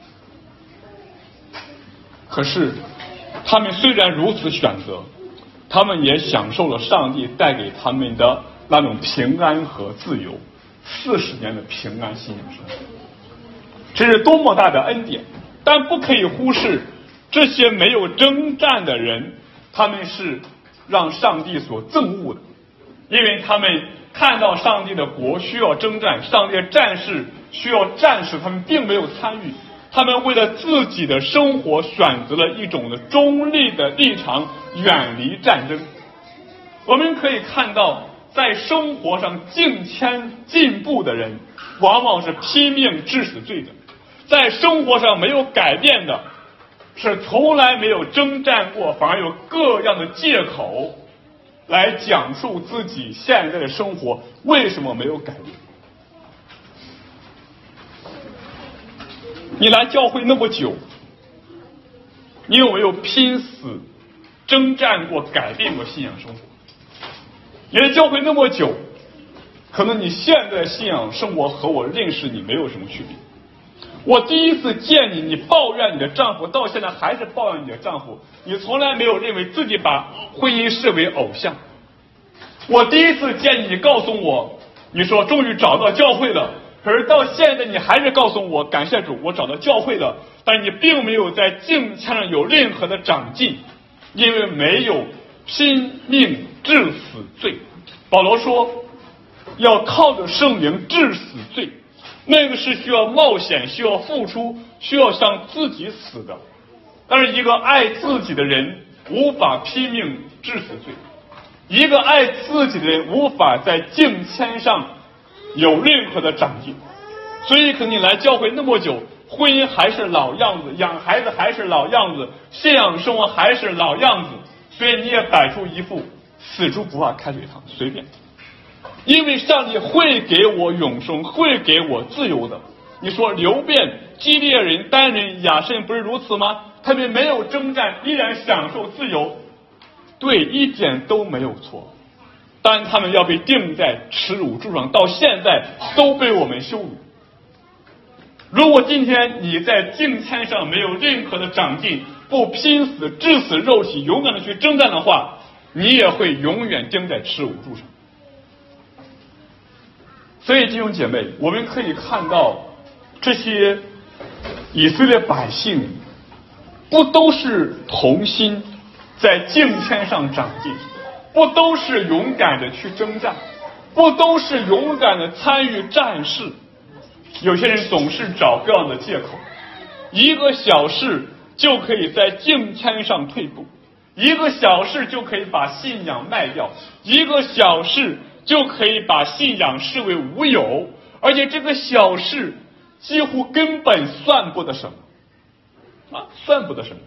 可是他们虽然如此选择，他们也享受了上帝带给他们的那种平安和自由，四十年的平安信仰生活，这是多么大的恩典！但不可以忽视，这些没有征战的人，他们是让上帝所憎恶的，因为他们看到上帝的国需要征战，上帝的战士需要战士，他们并没有参与，他们为了自己的生活选择了一种的中立的立场，远离战争。我们可以看到，在生活上敬谦进步的人，往往是拼命致死罪的；在生活上没有改变的，是从来没有征战过，反而有各样的借口来讲述自己现在的生活为什么没有改变。你来教会那么久，你有没有拼死征战过，改变过信仰生活？你来教会那么久，可能你现在的信仰生活和我认识你没有什么区别。我第一次见你，你抱怨你的丈夫，到现在还是抱怨你的丈夫，你从来没有认为自己把婚姻视为偶像。我第一次见你，你告诉我，你说终于找到教会了，可是到现在你还是告诉我，感谢主，我找到教会了，但你并没有在敬虔上有任何的长进，因为没有拼命致死罪。保罗说要靠着圣灵致死罪，那个是需要冒险，需要付出，需要向自己死的。但是一个爱自己的人无法拼命致死罪，一个爱自己的人无法在敬谦上有任何的长进。所以可能你来教会那么久，婚姻还是老样子，养孩子还是老样子，信仰生活还是老样子，所以你也摆出一副死猪不怕开水烫，随便。因为上帝会给我永生，会给我自由的。你说流便、基列人、单人、亚甚不是如此吗？他们没有征战，依然享受自由，对，一点都没有错。但他们要被钉在耻辱柱上，到现在都被我们羞辱。如果今天你在敬谦上没有任何的长进，不拼死致死肉体，勇敢的去征战的话，你也会永远钉在耻辱柱上。所以弟兄姐妹，我们可以看到这些以色列百姓不都是同心在敬谦上长进，不都是勇敢的去征战，不都是勇敢的参与战事。有些人总是找各样的借口，一个小事就可以在敬谦上退步，一个小事就可以把信仰卖掉，一个小事就可以把信仰视为无有，而且这个小事几乎根本算不得什么啊，算不得什么。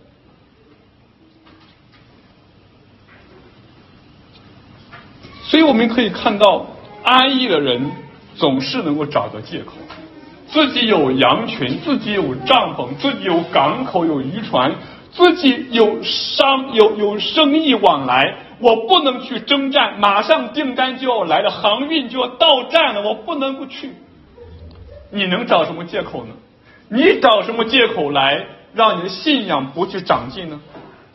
所以我们可以看到，安逸的人总是能够找到借口，自己有羊群，自己有帐篷，自己有港口，有渔船，自己有商有有生意往来，我不能去征战，马上订单就要来了，航运就要到站了，我不能不去。你能找什么借口呢？你找什么借口来让你的信仰不去长进呢？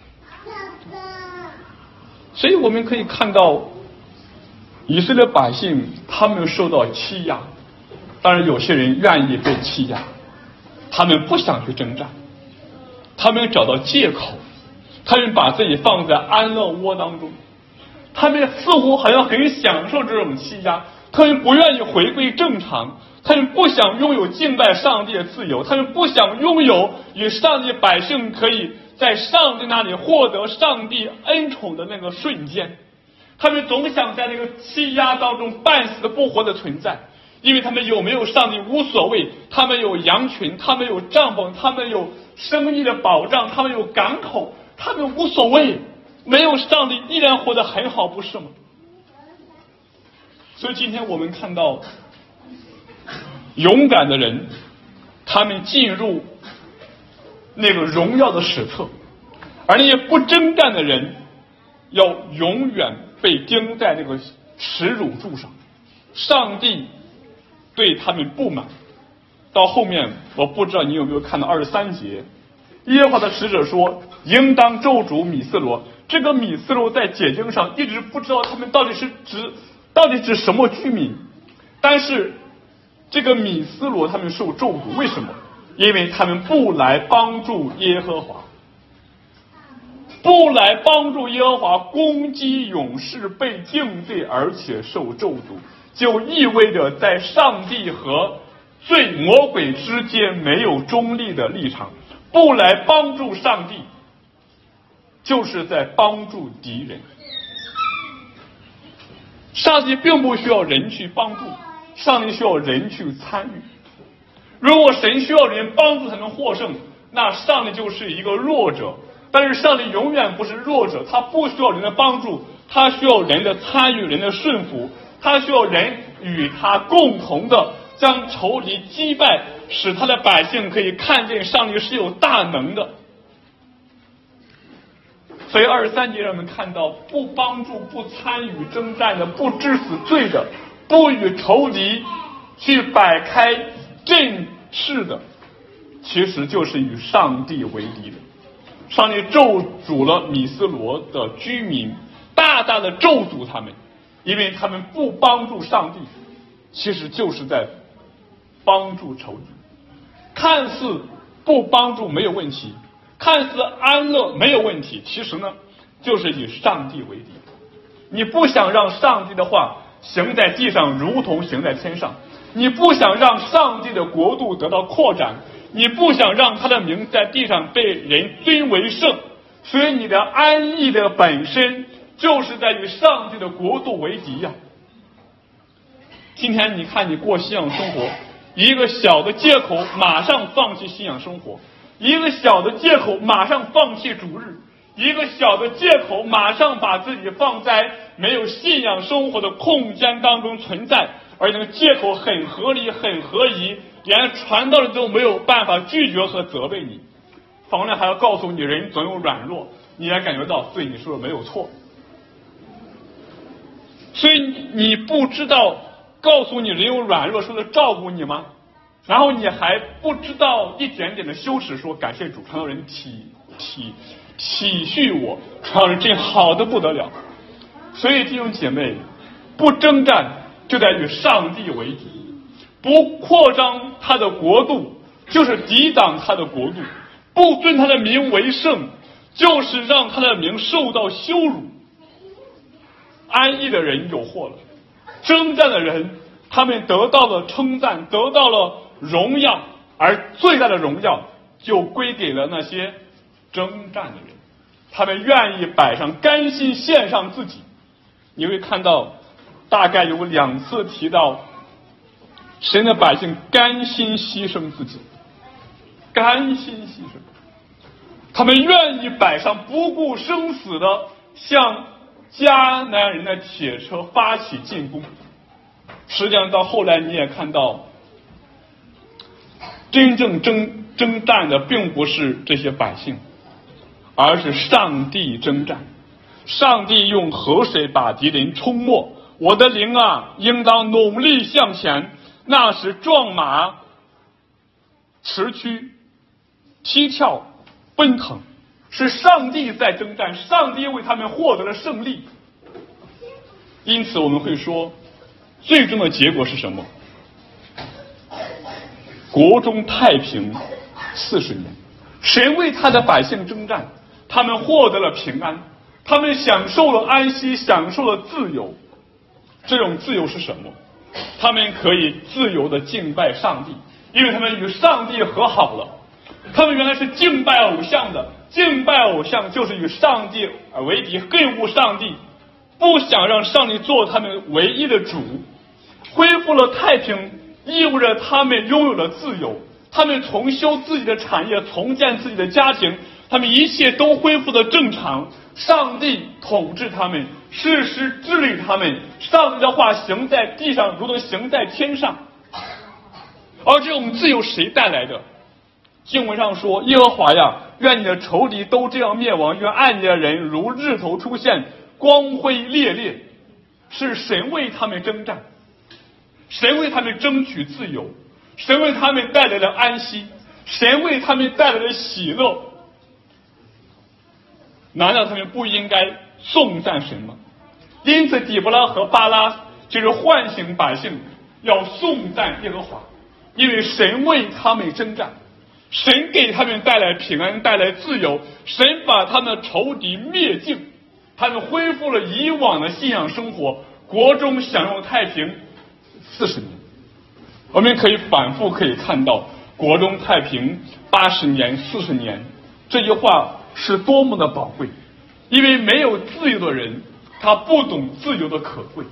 所以我们可以看到，以色列百姓他们受到欺压，当然有些人愿意被欺压，他们不想去征战，他们找到借口，他们把自己放在安乐窝当中，他们似乎好像很享受这种欺压，他们不愿意回归正常，他们不想拥有敬拜上帝的自由，他们不想拥有与上帝百姓可以在上帝那里获得上帝恩宠的那个瞬间。 他们总想在那个欺压当中半死不活的存在，因为他们有没有上帝无所谓，他们有羊群，他们有帐篷，他们有生意的保障，他们有港口，他们无所谓，没有上帝依然活得很好，不是吗？所以今天我们看到勇敢的人，他们进入那个荣耀的史册，而那些不征战的人要永远被钉在那个耻辱柱上。上帝对他们不满，到后面我不知道你有没有看到二十三节，耶和华的使者说应当咒诅米斯罗。这个米斯罗在解经上一直不知道他们到底是指到底指什么居民，但是这个米斯罗他们受咒诅，为什么？因为他们不来帮助耶和华，不来帮助耶和华，攻击勇士，被定罪，而且受咒诅，就意味着在上帝和罪魔鬼之间没有中立的立场。不来帮助上帝，就是在帮助敌人。上帝并不需要人去帮助，上帝需要人去参与。如果神需要人帮助才能获胜，那上帝就是一个弱者。但是上帝永远不是弱者，他不需要人的帮助，他需要人的参与，人的顺服，他需要人与他共同的将仇敌击败，使他的百姓可以看见上帝是有大能的。所以二十三节让我们看到，不帮助、不参与征战的，不致死罪的，不与仇敌去摆开阵势的，其实就是与上帝为敌的。上帝咒诅了米斯罗的居民，大大的咒诅他们，因为他们不帮助上帝，其实就是在帮助仇敌。看似不帮助没有问题，看似安乐没有问题，其实呢就是与上帝为敌。你不想让上帝的话行在地上如同行在天上，你不想让上帝的国度得到扩展，你不想让他的名在地上被人尊为圣，所以你的安逸的本身就是在与上帝的国度为敌呀、啊。今天你看你过信仰生活，一个小的借口马上放弃信仰生活，一个小的借口马上放弃主日，一个小的借口马上把自己放在没有信仰生活的空间当中存在，而那个借口很合理很合宜，连传道人都没有办法拒绝和责备你，反过来还要告诉你人总有软弱，你也感觉到对你说的没有错。所以你不知道告诉你人有软弱是为了照顾你吗？然后你还不知道一点点的羞耻说感谢主，传道人体体体恤我，传道人真好的不得了。所以弟兄姐妹，不征战就在与上帝为敌，不扩张他的国度就是抵挡他的国度，不尊他的名为圣就是让他的名受到羞辱。安逸的人有祸了，征战的人他们得到了称赞，得到了荣耀，而最大的荣耀就归给了那些征战的人，他们愿意摆上，甘心献上自己。你会看到大概有两次提到神的百姓甘心牺牲自己，甘心牺牲，他们愿意摆上，不顾生死的向迦南人的铁车发起进攻。实际上到后来你也看到，真正征征战的并不是这些百姓，而是上帝征战。上帝用河水把敌人冲没，我的灵啊，应当努力向前。那时壮马驰驱踢跳奔腾，是上帝在征战，上帝为他们获得了胜利。因此我们会说，最终的结果是什么？国中太平四十年，神为他的百姓征战，他们获得了平安，他们享受了安息，享受了自由。这种自由是什么？他们可以自由的敬拜上帝，因为他们与上帝和好了。他们原来是敬拜偶像的，敬拜偶像就是与上帝为敌，恨恶上帝。 不想让上帝做他们唯一的主。恢复了太平，意味着他们拥有了自由，他们重修自己的产业，重建自己的家庭，他们一切都恢复的正常。上帝统治他们，事实治理他们，上帝的话行在地上，如同行在天上。而这种自由谁带来的？经文上说，耶和华呀，愿你的仇敌都这样灭亡，愿爱你的人如日头出现，光辉烈烈。是神为他们征战，神为他们争取自由，神为他们带来了安息，神为他们带来了喜乐。难道他们不应该颂赞神吗？因此底波拉和巴拉就是唤醒百姓要颂赞耶和华，因为神为他们征战，神给他们带来平安，带来自由，神把他们的仇敌灭尽，他们恢复了以往的信仰生活，国中享用太平四十年。我们可以反复可以看到国中太平八十年四十年这句话是多么的宝贵，因为没有自由的人他不懂自由的可贵。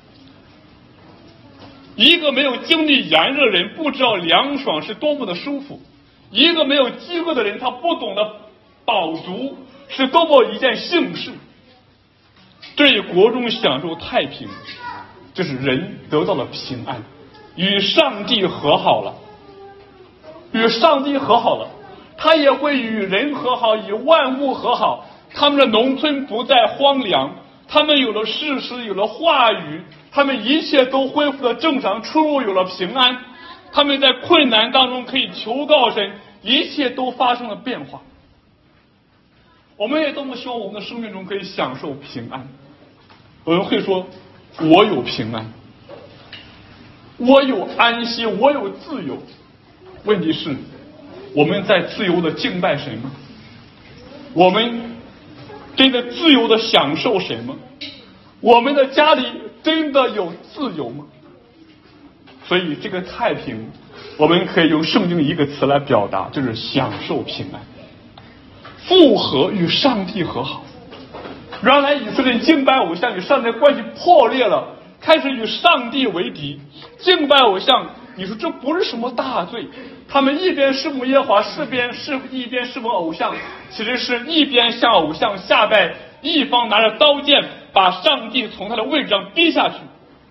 一个没有经历炎热的人不知道凉爽是多么的舒服，一个没有饥饿的人他不懂得饱足是多么一件幸事。这一国中享受太平，就是人得到了平安，与上帝和好了，与上帝和好了，他也会与人和好，与万物和好。他们的农村不再荒凉，他们有了事实，有了话语，他们一切都恢复了正常，出入有了平安，他们在困难当中可以求告神，一切都发生了变化。我们也多么希望我们的生命中可以享受平安。我们会说我有平安，我有安息，我有自由。问题是我们在自由的敬拜神吗？我们真的自由的享受神吗？我们的家里真的有自由吗？所以这个太平我们可以用圣经一个词来表达，就是享受平安，复合，与上帝和好。原来以色列敬拜偶像与上帝的关系破裂了，开始与上帝为敌。敬拜偶像，你说这不是什么大罪，他们一边侍奉耶和华，是边是一边侍奉偶像，其实是一边向偶像下拜，一方拿着刀剑把上帝从他的位置上逼下去。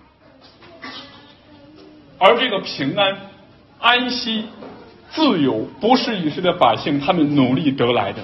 而这个平安、安息、自由，不是以色列百姓他们努力得来的。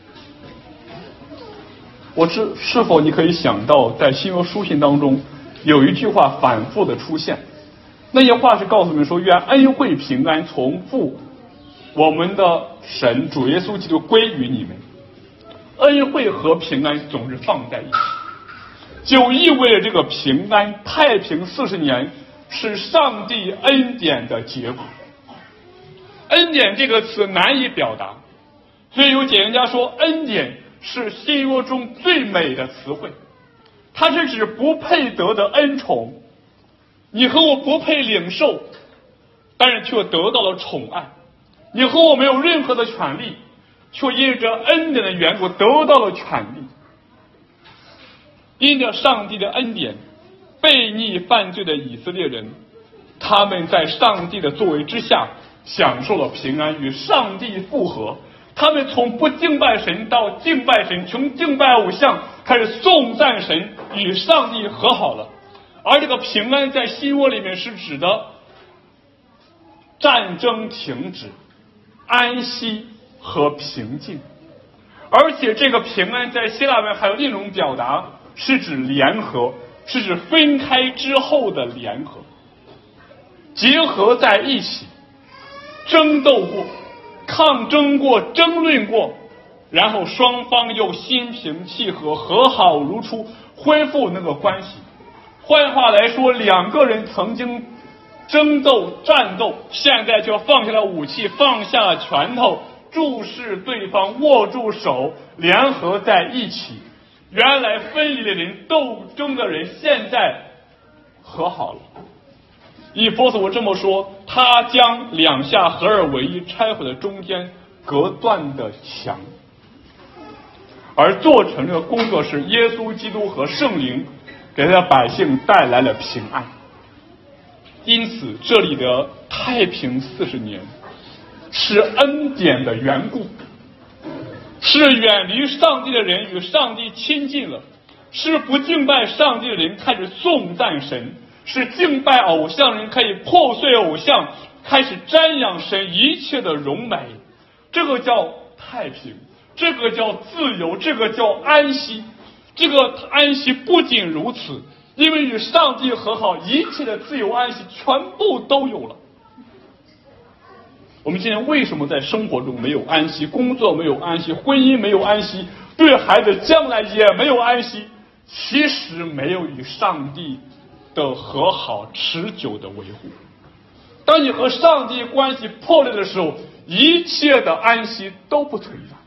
我知是否你可以想到，在新约书信当中有一句话反复的出现，那些话是告诉我们说，愿恩惠平安从父我们的神主耶稣基督归于你们。恩惠和平安总是放在一起，就意味着这个平安太平四十年是上帝恩典的结果。恩典这个词难以表达，所以有解经家说，恩典是新约中最美的词汇，它是指不配得的恩宠。你和我不配领受，但是却得到了宠爱；你和我没有任何的权利，却因着恩典的缘故得到了权利。因着上帝的恩典，悖逆犯罪的以色列人，他们在上帝的作为之下享受了平安，与上帝复合。他们从不敬拜神到敬拜神，从敬拜偶像开始颂赞神，与上帝和好了。而这个平安在新约里面是指的战争停止、安息和平静。而且这个平安在希腊文还有另一种表达，是指联合，是指分开之后的联合，结合在一起，争斗过，抗争过，争论过，然后双方又心平气和，和好如初，恢复那个关系。换话来说，两个人曾经争斗战斗，现在就放下了武器，放下了拳头，注视对方，握住手，联合在一起。原来分离的人、斗争的人，现在和好了。以弗所这么说，他将两下合二为一，拆毁了中间隔断的墙，而做成这个工作是耶稣基督和圣灵给他的百姓带来了平安。因此，这里的太平四十年是恩典的缘故，是远离上帝的人与上帝亲近了，是不敬拜上帝的人开始颂赞神，是敬拜偶像人可以破碎偶像，开始瞻仰神一切的荣美。这个叫太平，这个叫自由，这个叫安息。这个安息不仅如此，因为与上帝和好，一切的自由安息全部都有了。我们今天为什么在生活中没有安息，工作没有安息，婚姻没有安息，对孩子将来也没有安息？其实没有与上帝的和好持久的维护。当你和上帝关系破裂的时候，一切的安息都不存在。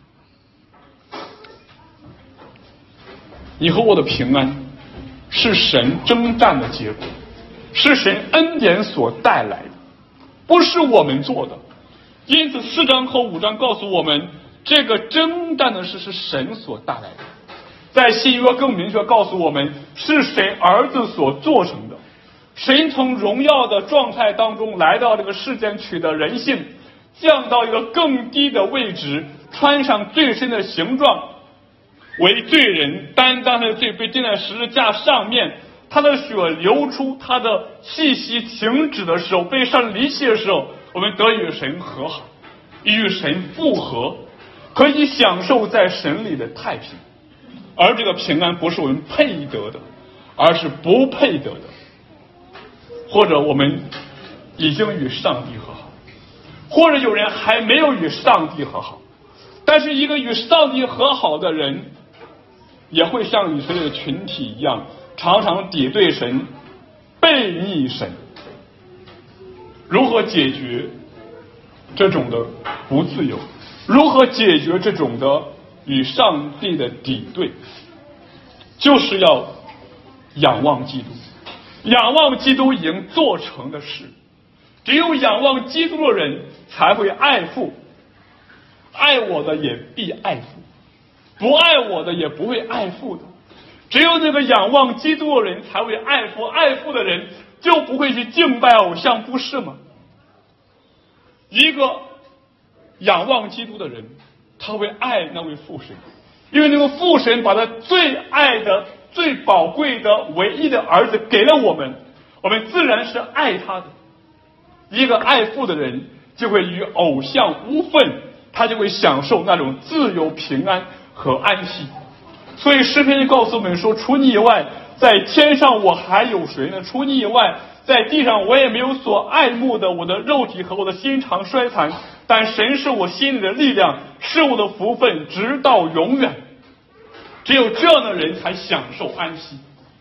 你和我的平安是神征战的结果，是神恩典所带来的，不是我们做的。因此四章和五章告诉我们，这个征战的事是神所带来的。在新约更明确告诉我们，是神儿子所做成的。神从荣耀的状态当中来到这个世间，取得人性，降到一个更低的位置，穿上最深的形状，为罪人担当他的罪，被钉在十字架上面。他的血流出，他的气息停止的时候，被上帝离弃的时候，我们得与神和好，与神复合，可以享受在神里的太平。而这个平安不是我们配得的，而是不配得的。或者我们已经与上帝和好，或者有人还没有与上帝和好。但是一个与上帝和好的人，也会像以色列的群体一样，常常敌对神，背逆神。如何解决这种的不自由？如何解决这种的与上帝的敌对？就是要仰望基督，仰望基督已经做成的事。只有仰望基督的人才会爱父，爱我的也必爱父，不爱我的也不会爱父的。只有那个仰望基督的人才会爱父，爱父的人就不会去敬拜偶像，不是吗？一个仰望基督的人，他会爱那位父神，因为那个父神把他最爱的、最宝贵的、唯一的儿子给了我们，我们自然是爱他的。一个爱父的人就会与偶像无分，他就会享受那种自由、平安和安息。所以诗篇告诉我们说，除你以外，在天上我还有谁呢？除你以外，在地上我也没有所爱慕的。我的肉体和我的心肠衰残，但神是我心里的力量，是我的福分，直到永远。只有这样的人才享受安息。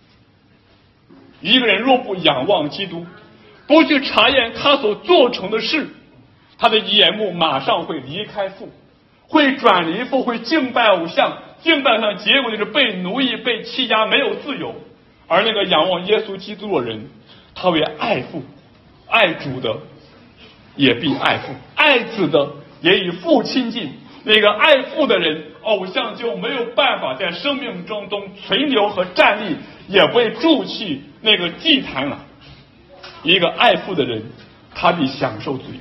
一个人若不仰望基督，不去查验他所做成的事，他的眼目马上会离开父，会转离父，会敬拜偶像，敬拜上结果就是被奴役、被欺压，没有自由。而那个仰望耶稣基督的人，他为爱父，爱主的也必爱父，爱子的也与父亲近。那个爱父的人，偶像就没有办法在生命中中存留和站立，也不会筑起那个祭坛了。一个爱父的人，他必享受自由。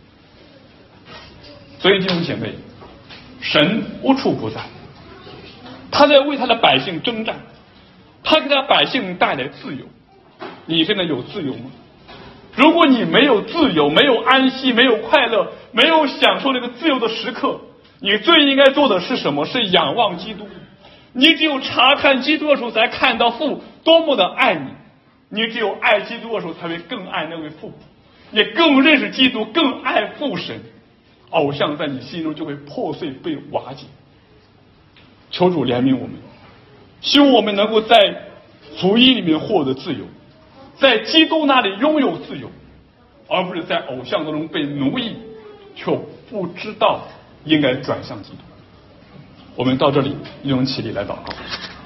所以弟兄姐妹，神无处不在，他在为他的百姓征战，他给他百姓带来自由。你现在有自由吗？如果你没有自由，没有安息，没有快乐，没有享受这个自由的时刻，你最应该做的是什么？是仰望基督。你只有查看基督的时候，才看到父多么的爱你。你只有爱基督的时候，才会更爱那位父，也更认识基督，更爱父神。偶像在你心中就会破碎，被瓦解。求主怜悯我们，希望我们能够在福音里面获得自由，在基督那里拥有自由，而不是在偶像当中被奴役，却不知道应该转向基督。我们到这里，一同起立来祷告。